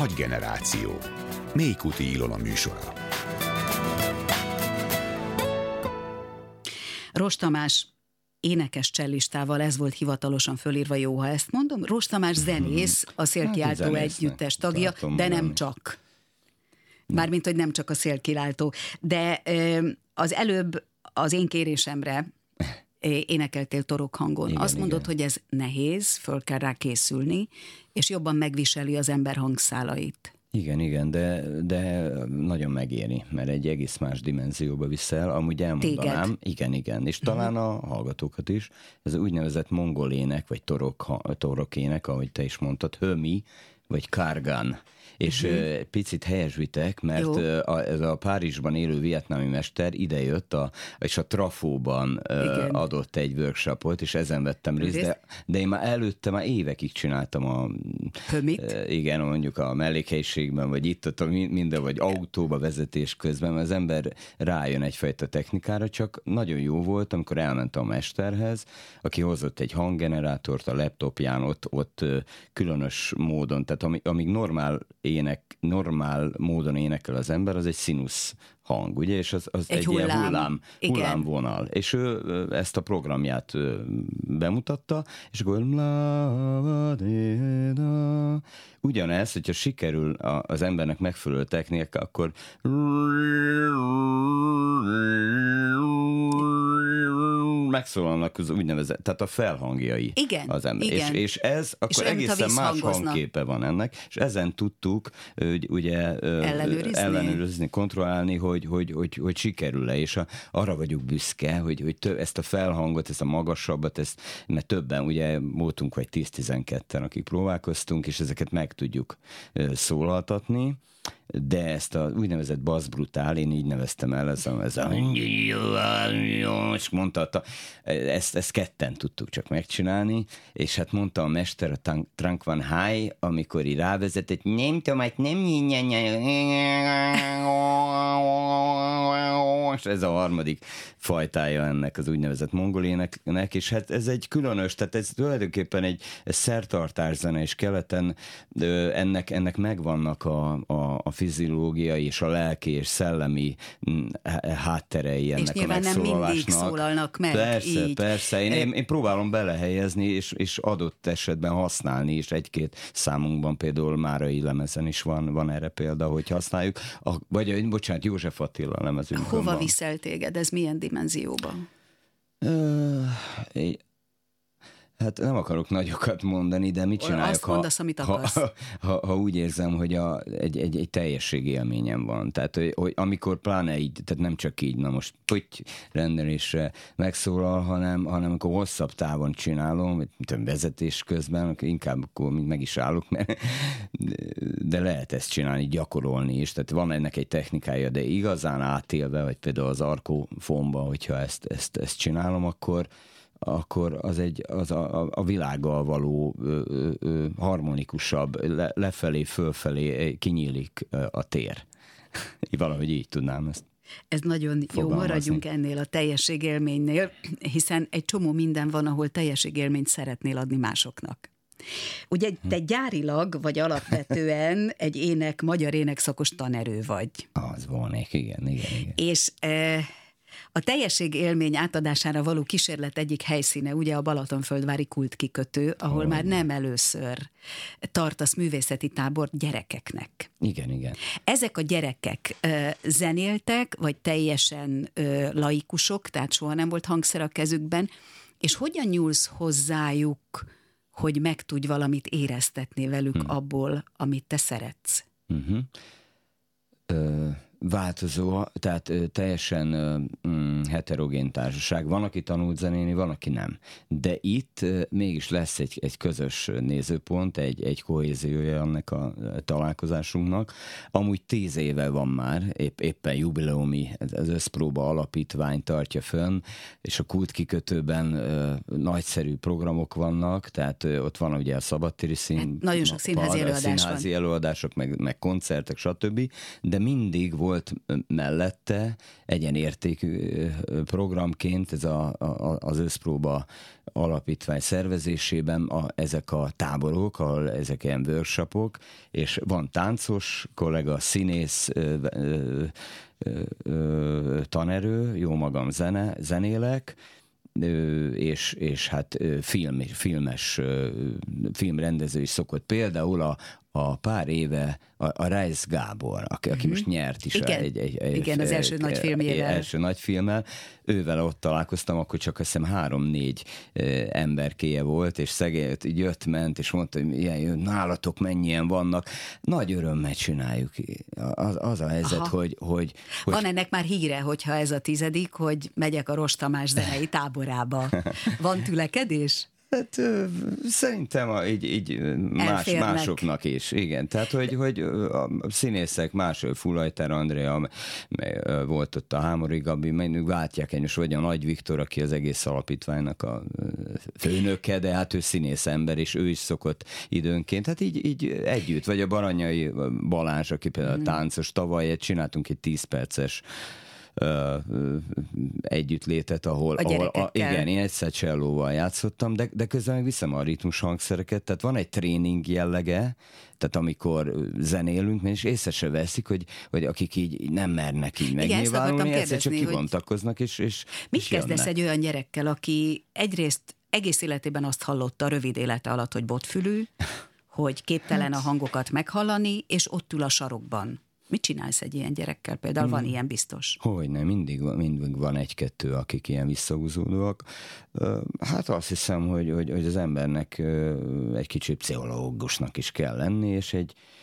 Nagy generáció. Mélykuti Ilona műsora. Ross Tamás énekes csellistával, ez volt hivatalosan fölírva, jó, ha ezt mondom. Ross Tamás zenész, a Szélkiáltó együttes tagja, de nem csak. Mármint, hogy nem csak a Szélkiáltó. De az előbb az én kérésemre énekeltél torokhangon. Igen, azt mondod, igen. hogy ez nehéz, föl kell rá készülni, és jobban megviseli az ember hangszálait. Igen, de nagyon megéri, mert egy egész más dimenzióba viszel, amúgy elmondanám. Igen, és talán a hallgatókat is. Ez úgynevezett mongol ének, vagy torok ének, ahogy te is mondtad, hömi, vagy kárgán. És picit helyesbitek, mert ez a Párizsban élő vietnámi mester idejött, és a Trafóban adott egy workshopot, és ezen vettem részt, de én már előtte évekig csináltam a... Hömit? Igen, mondjuk a mellékhelyiségben, vagy itt, minden, vagy autóba vezetés közben, mert az ember rájön egyfajta technikára, csak nagyon jó volt, amikor elment a mesterhez, aki hozott egy hanggenerátort a laptopján, ott különös módon, tehát amíg normál módon énekel az ember, az egy színusz hang, ugye, és az egy ilyen hullámvonal. És ő ezt a programját bemutatta, és akkor ugyanez, hogyha sikerül az embernek megfelelő technika, akkor megszólalnak az úgynevezett, tehát a felhangjai az ember. És ez akkor és egészen más hangképe van ennek, és ezen tudtuk ugye ellenőrizni, kontrollálni, hogy sikerül-e, és arra vagyok büszke, hogy ezt a felhangot, ezt a magasabbat, mert többen, ugye voltunk vagy 10-12-en, akik próbálkoztunk, és ezeket meg tudjuk szólaltatni, de ezt a úgynevezett bass brutál, én így neveztem el, ez a és mondta, ezt ketten tudtuk csak megcsinálni, és hát mondta a mester, a Trang Van Hai, amikor így rávezetett, nem tudom, nem és ez a harmadik fajtája ennek az úgynevezett mongol éneknek, és hát ez egy különös, tehát ez tulajdonképpen egy szertartászene, és keleten ennek megvannak a fiziológiai és a lelki és szellemi hátterei ennek a megszólalásnak. És nyilván nem mindig szólalnak meg. Persze. Én próbálom belehelyezni, és adott esetben használni is. Egy-két számunkban például Márai lemezen is van erre példa, hogy használjuk. Bocsánat, József Attila lemezünkön van. Hova viszel téged? Ez milyen dimenzióban? Hát nem akarok nagyokat mondani, de mit csináljak, azt mondasz, amit akarsz. Ha úgy érzem, hogy egy teljességi élményem van. Tehát, hogy amikor pláne így, tehát nem csak így, na most rendelésre megszólal, hanem amikor hosszabb távon csinálom, vezetés közben, inkább akkor meg is állok, de lehet ezt csinálni, gyakorolni is. Tehát van ennek egy technikája, de igazán átélve, vagy például az Arkófonba, hogyha ezt csinálom, akkor az a világgal való harmonikusabb, lefelé, fölfelé kinyílik a tér. Valahogy így tudnám ezt. Ez nagyon jó, maradjunk ennél a teljességélménynél, hiszen egy csomó minden van, ahol teljességélményt szeretnél adni másoknak. Ugye te gyárilag, vagy alapvetően egy magyar énekszakos tanerő vagy. Az volnék, igen. És a teljességélmény átadására való kísérlet egyik helyszíne ugye a Balatonföldvári kultkikötő, ahol már nem először tartasz művészeti tábort gyerekeknek. Igen. Ezek a gyerekek zenéltek, vagy teljesen laikusok, tehát soha nem volt hangszer a kezükben, és hogyan nyúlsz hozzájuk, hogy meg tudj valamit éreztetni velük abból, amit te szeretsz? Változó, tehát teljesen heterogén társaság. Van, aki tanult zenélni, van, aki nem. De itt mégis lesz egy közös nézőpont, egy kohéziója ennek a találkozásunknak. Amúgy 10 éve van már, éppen jubileumi, az Összpróba Alapítvány tartja fönn, és a kultkikötőben nagyszerű programok vannak, tehát ott van ugye a szabadtéri nagyon sok színházi előadás előadások, meg koncertek, stb. De mindig volt volt mellette egyenértékű programként ez az Összpróba alapítvány szervezésében ezek a táborok, ezek ilyen workshopok, és van táncos kollega, színész, tanerő, jó magam zenélek, és hát filmrendező is szokott. Például a pár éve a Reisz Gábor, aki most nyert is igen, az első nagy filmjével. Első nagy filmmel. Ővel ott találkoztam, akkor csak azt hiszem 3-4 emberkéje volt, és szegény jött-ment, és mondta, hogy ilyen, nálatok mennyien vannak. Nagy örömmel csináljuk. Az a helyzet, hogy... Van ennek már híre, hogyha ez a 10., hogy megyek a Ross Tamás zenei táborába. Van tülekedés? Hát szerintem így másoknak is, igen. Tehát, hogy a színészek Fullajtár Andrea, volt ott a Hámori Gabi, még váltják egymást, vagy a Nagy Viktor, aki az egész alapítványnak a főnöke, de hát ő színész ember, és ő is szokott időnként. Hát így együtt, vagy a Baranyai Balázs, aki például táncos, tavaly csináltunk egy 10 perces együttlétet, ahol igen, én egyszer csellóval játszottam, de közben meg viszem a ritmus hangszereket, tehát van egy tréning jellege, tehát amikor zenélünk, és észre se veszik, hogy akik így nem mernek így megnyilvánulni, egyszer csak kibontakoznak, és mit kezdesz egy olyan gyerekkel, aki egyrészt egész életében azt hallotta rövid élete alatt, hogy botfülű, hogy képtelen a hangokat meghallani, és ott ül a sarokban. Mit csinálsz egy ilyen gyerekkel? Például van ilyen biztos? Hogyne, mindig van egy-kettő, akik ilyen visszahúzódóak. Hát azt hiszem, hogy az embernek egy kicsit pszichológusnak is kell lenni, és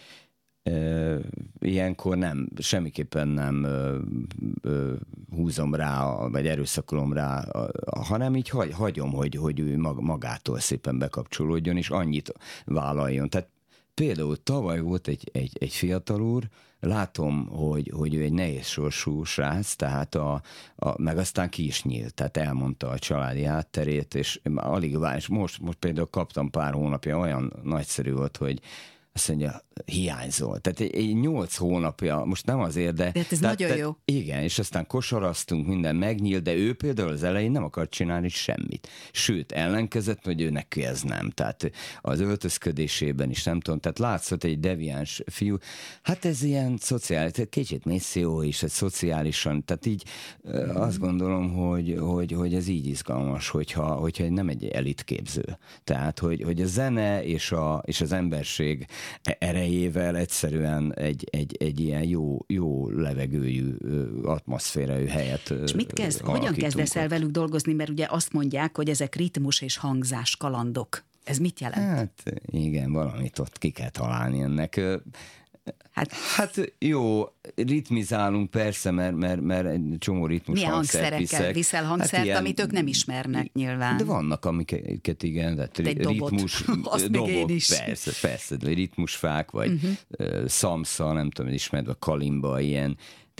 ilyenkor semmiképpen nem húzom rá, vagy erőszakolom rá, hanem így hagyom, hogy ő magától szépen bekapcsolódjon, és annyit vállaljon. Tehát például tavaly volt egy fiatal úr, látom, hogy ő egy nehéz sorsú srác, tehát meg aztán ki is nyílt, tehát elmondta a családi hátterét, és alig és most például kaptam pár hónapja, olyan nagyszerű volt, hogy azt mondja, hiányzol. Tehát egy 8 hónapja, most nem azért, de... ez nagyon jó. Igen, és aztán kosaraztunk, minden megnyílt, de ő például az elején nem akart csinálni semmit. Sőt, ellenkezett, hogy ő neki ez nem. Tehát az öltözködésében is nem tudom, tehát látszott egy deviáns fiú. Hát ez ilyen szociális, kicsit misszió is, egy szociálisan, tehát így azt gondolom, hogy ez így izgalmas, hogyha nem egy elitképző. Tehát, hogy a zene és az emberség erejével egyszerűen egy ilyen jó levegőjű, atmoszférájú helyet és hogyan kezdesz el velük dolgozni, mert ugye azt mondják, hogy ezek ritmus és hangzás kalandok. Ez mit jelent? Hát igen, valamit ott ki kell találni ennek. Hát jó, ritmizálunk persze, mert egy csomó ritmus hangszert viszek. Milyen viszel hangszert, hát amit ők nem ismernek nyilván? De vannak, amiket igen, de ritmus dobot, persze, ritmusfák, vagy szamsza, nem tudom, ismered, a kalimba, ilyen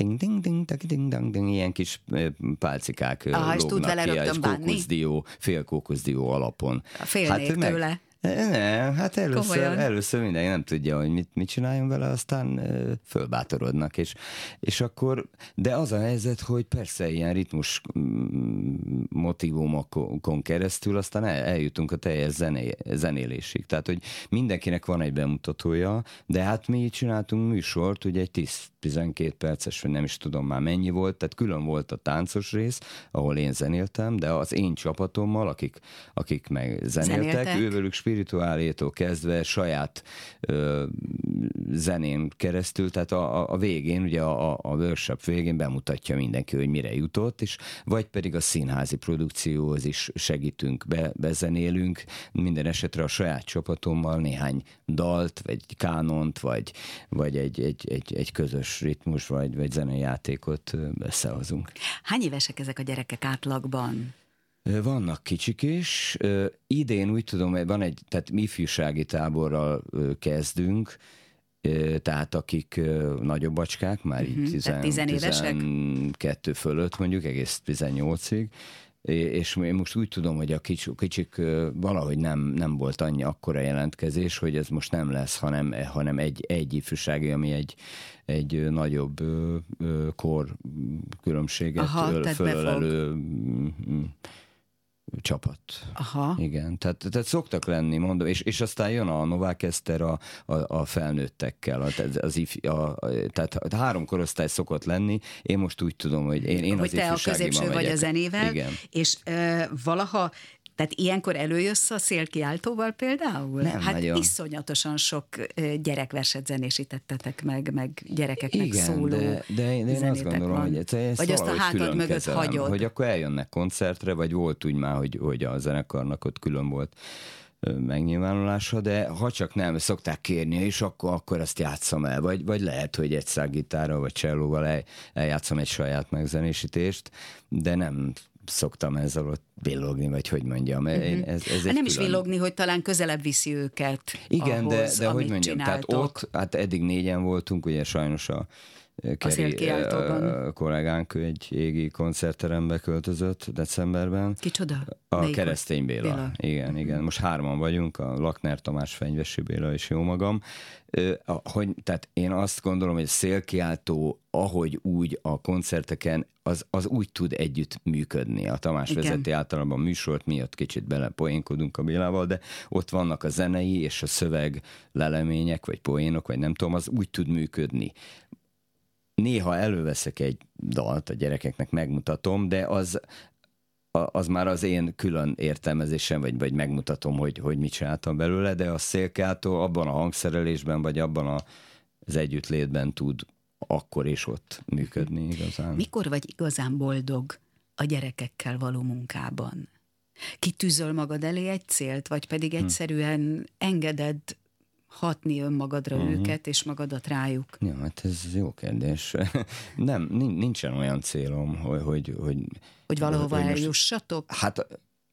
ilyen kis pálcikák lógnak ki, félkókuszdió alapon. Félnék tőle. Nem, hát először mindenki nem tudja, hogy mit csináljon vele, aztán fölbátorodnak, és akkor, de az a helyzet, hogy persze ilyen ritmus motívumokon keresztül aztán eljutunk a teljes zenélésig, tehát, hogy mindenkinek van egy bemutatója, de hát mi csináltunk műsort, ugye egy 10-12 perces, vagy nem is tudom már mennyi volt, tehát külön volt a táncos rész, ahol én zenéltem, de az én csapatommal, akik meg zenéltek, ővelük spirituálétól kezdve saját zenén keresztül, tehát a végén, ugye a workshop végén bemutatja mindenki, hogy mire jutott, és vagy pedig a színházi produkcióhoz is segítünk, bezenélünk, minden esetre a saját csapatommal néhány dalt, vagy kánont, vagy egy közös ritmus, vagy zenei játékot összehozunk. Hány évesek ezek a gyerekek átlagban? Vannak kicsik is. Idén úgy tudom, hogy tehát mi ifjúsági táborral kezdünk, tehát akik nagyobb bacskák, már így 12 fölött mondjuk, egész 18-ig, és én most úgy tudom, hogy a kicsik valahogy nem volt annyi akkora jelentkezés, hogy ez most nem lesz, hanem egy ifjúsági, ami egy nagyobb kor különbséget fölölelő csapat. Aha. Igen, tehát szoktak lenni, mondom, és aztán jön a Novák Eszter a felnőttekkel, tehát 3 korosztály szokott lenni, én most úgy tudom, hogy én hogy az te a középső vagy a zenével, igen. És valaha, tehát ilyenkor előjössz a szélkiáltóval például? Nem, hát nagyon. Iszonyatosan sok gyerekverset zenésítettetek meg gyerekeknek igen, szóló de én azt gondolom, van. hogy ezt vagy azt a hátad mögött kezelem, hagyod. hogy akkor eljönnek koncertre, vagy volt úgy már, hogy a zenekarnak ott külön volt megnyilvánulása, de ha csak nem szokták kérni, és akkor azt játsszam el, vagy lehet, hogy egy szággitárral, vagy csellóval eljátszom egy saját megzenésítést, de nem szoktam ezzel ott villogni, vagy hogy mondjam. Ez nem is villogni, hogy talán közelebb viszi őket. Igen, ahhoz, de hogy mondjam, csináltok. tehát ott, hát eddig 4-en voltunk, ugye sajnos a Keri kollégánk egy égi koncertterembe költözött decemberben. Kicsoda? A Keresztény Béla. Igen. Most 3-an vagyunk, a Lakner Tamás, Fenyvesi Béla és jó magam. Tehát én azt gondolom, hogy a szélkiáltó, ahogy úgy a koncerteken, az úgy tud együtt működni. A Tamás vezeti általában műsort, mi ott kicsit belepoénkodunk a Bélával, de ott vannak a zenei és a szöveg lelemények, vagy poénok, vagy nem tudom, az úgy tud működni. Néha előveszek egy dalt, a gyerekeknek megmutatom, de az már az én külön értelmezésem, vagy megmutatom, hogy mit csináltam belőle, de a szélkiáltó abban a hangszerelésben, vagy abban az együttlétben tud akkor és ott működni igazán. Mikor vagy igazán boldog a gyerekekkel való munkában? Kitűzöl magad elé egy célt, vagy pedig egyszerűen engeded hatni önmagadra őket, és magadat rájuk? Ja, hát ez jó kérdés. Nincsen olyan célom, hogy valahova eljussatok? Hát,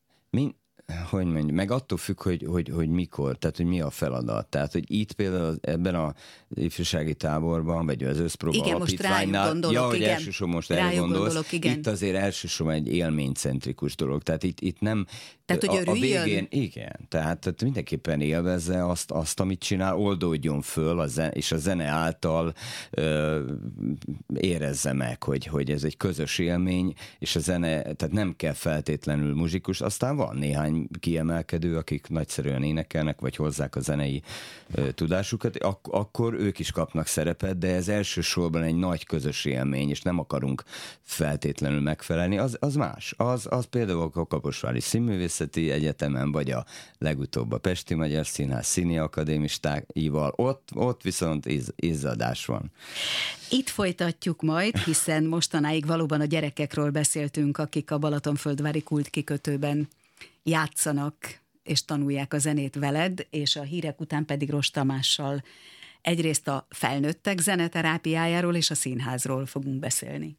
hogy mondjam, meg attól függ, hogy mikor, tehát hogy mi a feladat. Tehát, hogy itt például ebben az ifjúsági táborban, vagy az összpróba alapítványnál, elsősorban most erre gondolsz, itt azért elsősorban egy élménycentrikus dolog. Tehát itt nem... Tehát, hogy a végén, igen, tehát mindenképpen élvezze azt, amit csinál, oldódjon föl, és a zene által érezze meg, hogy ez egy közös élmény, és a zene, tehát nem kell feltétlenül muzsikus, aztán van néhány kiemelkedő, akik nagyszerűen énekelnek, vagy hozzák a zenei tudásukat, akkor ők is kapnak szerepet, de ez elsősorban egy nagy közös élmény, és nem akarunk feltétlenül megfelelni, az más. Az például a Kaposvári Színművészeti Egyetemen, vagy a legutóbb a Pesti Magyar Színház színi akadémistáival, ott viszont izzadás van. Itt folytatjuk majd, hiszen mostanáig valóban a gyerekekről beszéltünk, akik a Balatonföldvári Kultkikötőben játszanak és tanulják a zenét veled, és a hírek után pedig Ross Tamással egyrészt a felnőttek zeneterápiájáról és a színházról fogunk beszélni.